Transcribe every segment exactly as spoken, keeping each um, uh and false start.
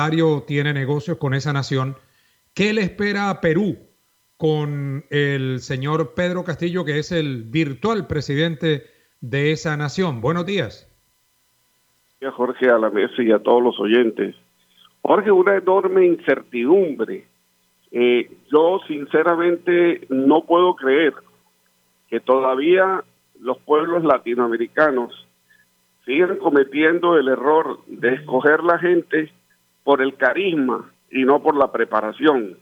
tiene negocios con esa nación. ¿Qué le espera a Perú con el señor Pedro Castillo, que es el virtual presidente de esa nación? Buenos días. A Jorge, a la mesa y a todos los oyentes. Jorge, una enorme incertidumbre. Eh, yo sinceramente no puedo creer que todavía los pueblos latinoamericanos sigan cometiendo el error de escoger la gente por el carisma y no por la preparación.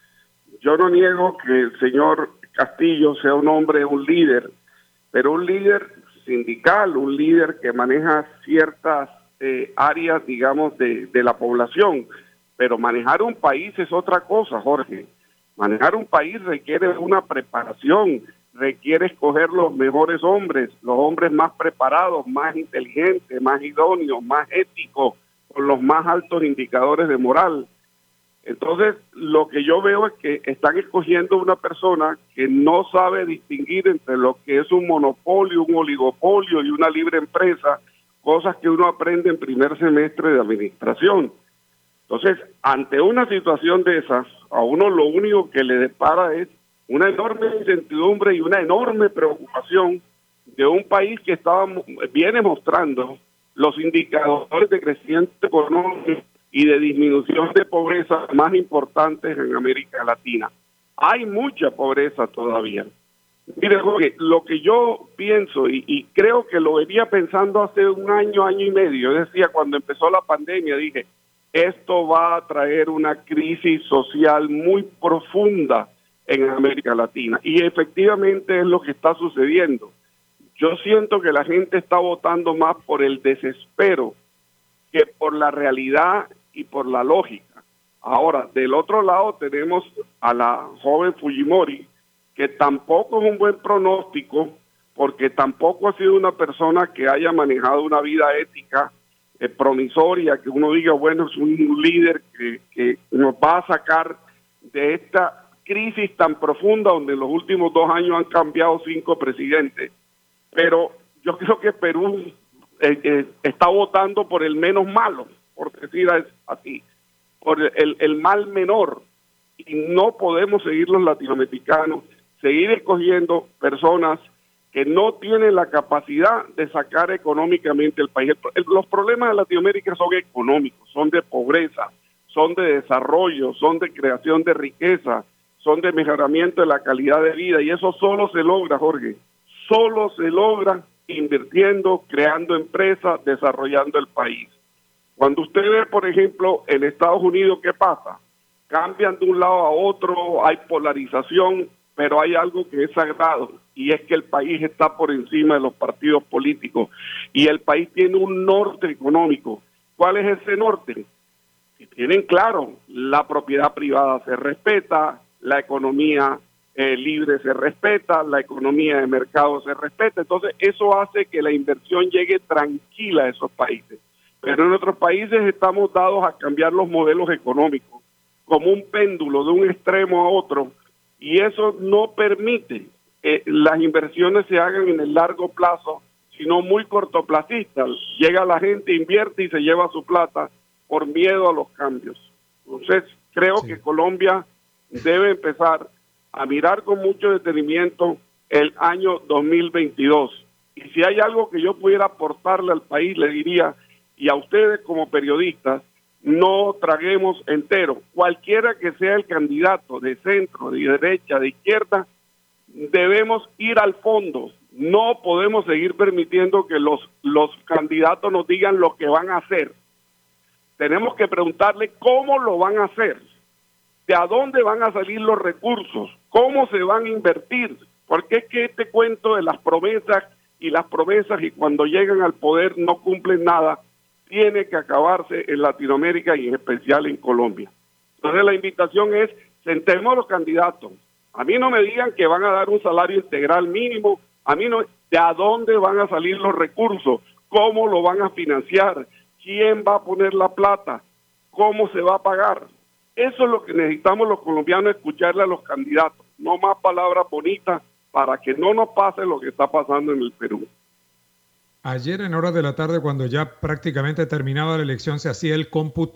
Yo no niego que el señor Castillo sea un hombre, un líder, pero un líder sindical, un líder que maneja ciertas eh, áreas, digamos, de, de la población, pero manejar un país es otra cosa, Jorge. Manejar un país requiere una preparación, requiere escoger los mejores hombres, los hombres más preparados, más inteligentes, más idóneos, más éticos, con los más altos indicadores de moral. Entonces, lo que yo veo es que están escogiendo una persona que no sabe distinguir entre lo que es un monopolio, un oligopolio y una libre empresa, cosas que uno aprende en primer semestre de administración. Entonces, ante una situación de esas, a uno lo único que le depara es una enorme incertidumbre y una enorme preocupación de un país que estaba, viene mostrando los indicadores de crecimiento económico y de disminución de pobreza más importantes en América Latina. Hay mucha pobreza todavía. Mire, Jorge, lo que yo pienso, y, y creo que lo venía pensando hace un año, año y medio, yo decía, cuando empezó la pandemia, dije, esto va a traer una crisis social muy profunda en América Latina. Y efectivamente es lo que está sucediendo. Yo siento que la gente está votando más por el desespero que por la realidad y por la lógica. Ahora, del otro lado tenemos a la joven Fujimori, que tampoco es un buen pronóstico, porque tampoco ha sido una persona que haya manejado una vida ética eh, promisoria, que uno diga, bueno, es un líder que, que nos va a sacar de esta crisis tan profunda, donde en los últimos dos años han cambiado cinco presidentes. Pero yo creo que Perú eh, eh, está votando por el menos malo, por decir así, por el, el mal menor. Y no podemos seguir los latinoamericanos, seguir escogiendo personas que no tienen la capacidad de sacar económicamente el país. El, el, los problemas de Latinoamérica son económicos, son de pobreza, son de desarrollo, son de creación de riqueza, son de mejoramiento de la calidad de vida, y eso solo se logra, Jorge, solo se logra invirtiendo, creando empresas, desarrollando el país. Cuando usted ve, por ejemplo, en Estados Unidos, ¿qué pasa? Cambian de un lado a otro, hay polarización, pero hay algo que es sagrado, y es que el país está por encima de los partidos políticos, y el país tiene un norte económico. ¿Cuál es ese norte? Si tienen claro, la propiedad privada se respeta, la economía eh, libre se respeta, la economía de mercado se respeta, entonces eso hace que la inversión llegue tranquila a esos países. Pero en otros países estamos dados a cambiar los modelos económicos como un péndulo de un extremo a otro, y eso no permite que las inversiones se hagan en el largo plazo, sino muy cortoplacistas. Llega la gente, invierte y se lleva su plata por miedo a los cambios. Entonces, creo sí. que Colombia debe empezar a mirar con mucho detenimiento el año dos mil veintidós. Y si hay algo que yo pudiera aportarle al país, le diría, y a ustedes como periodistas, no traguemos entero. Cualquiera que sea el candidato, de centro, de derecha, de izquierda, debemos ir al fondo. No podemos seguir permitiendo que los, los candidatos nos digan lo que van a hacer. Tenemos que preguntarle cómo lo van a hacer, de a dónde van a salir los recursos, cómo se van a invertir, porque es que este cuento de las promesas y las promesas y cuando llegan al poder no cumplen nada, tiene que acabarse en Latinoamérica y en especial en Colombia. Entonces la invitación es, sentemos a los candidatos. A mí no me digan que van a dar un salario integral mínimo, a mí no, de a dónde van a salir los recursos, cómo lo van a financiar, quién va a poner la plata, cómo se va a pagar. Eso es lo que necesitamos los colombianos, escucharle a los candidatos, no más palabras bonitas para que no nos pase lo que está pasando en el Perú. Ayer en horas de la tarde, cuando ya prácticamente terminaba la elección, se hacía el cómputo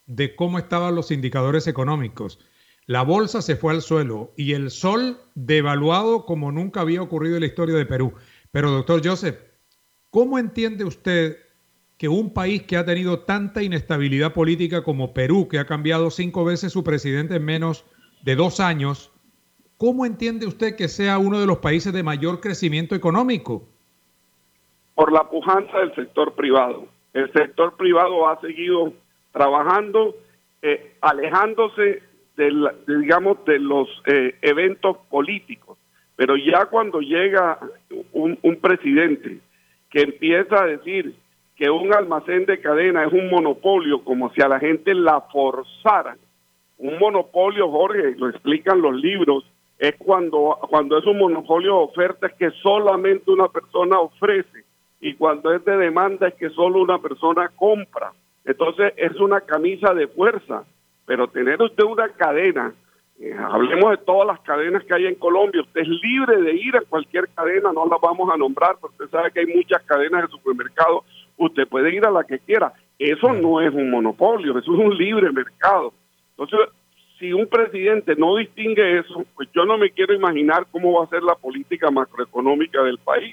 de cómo estaban los indicadores económicos. La bolsa se fue al suelo y el sol devaluado como nunca había ocurrido en la historia de Perú. Pero, doctor Joseph, ¿cómo entiende usted que un país que ha tenido tanta inestabilidad política como Perú, que ha cambiado cinco veces su presidente en menos de dos años, cómo entiende usted que sea uno de los países de mayor crecimiento económico? Por la pujanza del sector privado. El sector privado ha seguido trabajando, eh, alejándose de, la, de, digamos, de los eh, eventos políticos. Pero ya cuando llega un, un presidente que empieza a decir que un almacén de cadena es un monopolio, como si a la gente la forzaran. Un monopolio, Jorge, lo explican los libros, es cuando, cuando es un monopolio de ofertas que solamente una persona ofrece, y cuando es de demanda es que solo una persona compra. Entonces es una camisa de fuerza, pero tener usted una cadena, eh, hablemos de todas las cadenas que hay en Colombia, usted es libre de ir a cualquier cadena, no las vamos a nombrar, porque usted sabe que hay muchas cadenas de supermercados, usted puede ir a la que quiera. Eso no es un monopolio, eso es un libre mercado. Entonces, si un presidente no distingue eso, pues yo no me quiero imaginar cómo va a ser la política macroeconómica del país.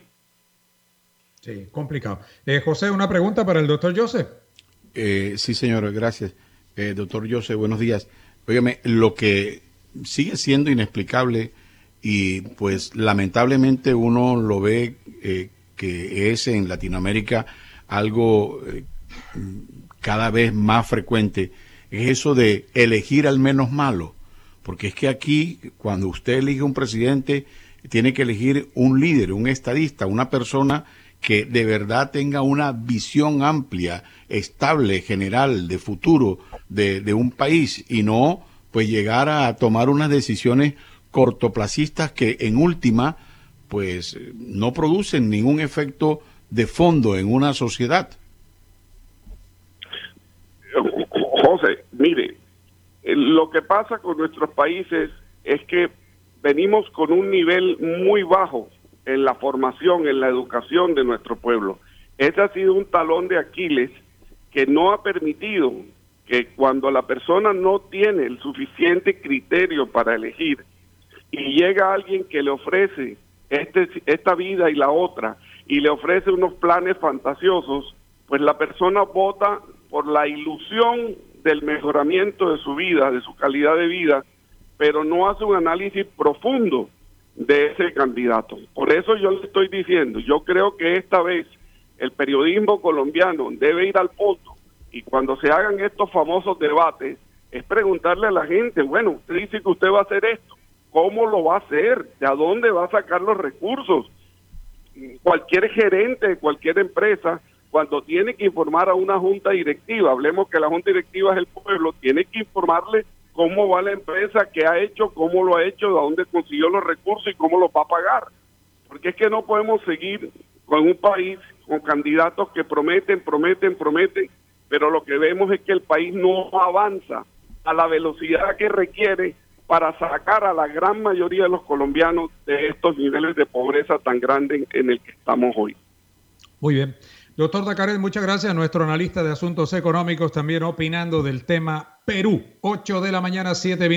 Sí, complicado. Eh, José, una pregunta para el doctor Joseph. Eh, sí, señor, gracias. Eh, doctor Joseph, buenos días. Óigame, lo que sigue siendo inexplicable y pues lamentablemente uno lo ve eh, que es en Latinoamérica algo eh, cada vez más frecuente, es eso de elegir al menos malo, porque es que aquí cuando usted elige un presidente tiene que elegir un líder, un estadista, una persona que de verdad tenga una visión amplia, estable, general, de futuro de, de un país, y no pues llegar a tomar unas decisiones cortoplacistas que en última pues no producen ningún efecto de fondo en una sociedad. José, mire, lo que pasa con nuestros países es que venimos con un nivel muy bajo en la formación, en la educación de nuestro pueblo. Ese ha sido un talón de Aquiles que no ha permitido que cuando la persona no tiene el suficiente criterio para elegir y llega alguien que le ofrece este, esta vida y la otra y le ofrece unos planes fantasiosos, pues la persona vota por la ilusión del mejoramiento de su vida, de su calidad de vida, pero no hace un análisis profundo de ese candidato. Por eso yo le estoy diciendo, yo creo que esta vez el periodismo colombiano debe ir al punto, y cuando se hagan estos famosos debates, es preguntarle a la gente, bueno, usted dice que usted va a hacer esto, ¿cómo lo va a hacer? ¿De a dónde va a sacar los recursos? Cualquier gerente de cualquier empresa, cuando tiene que informar a una junta directiva, hablemos que la junta directiva es el pueblo, tiene que informarle cómo va la empresa, qué ha hecho, cómo lo ha hecho, de dónde consiguió los recursos y cómo los va a pagar. Porque es que no podemos seguir con un país con candidatos que prometen, prometen, prometen, pero lo que vemos es que el país no avanza a la velocidad que requiere para sacar a la gran mayoría de los colombianos de estos niveles de pobreza tan grandes en el que estamos hoy. Muy bien. Doctor Dacaret, muchas gracias. Nuestro analista de asuntos económicos también opinando del tema Perú. ocho de la mañana, siete minutos.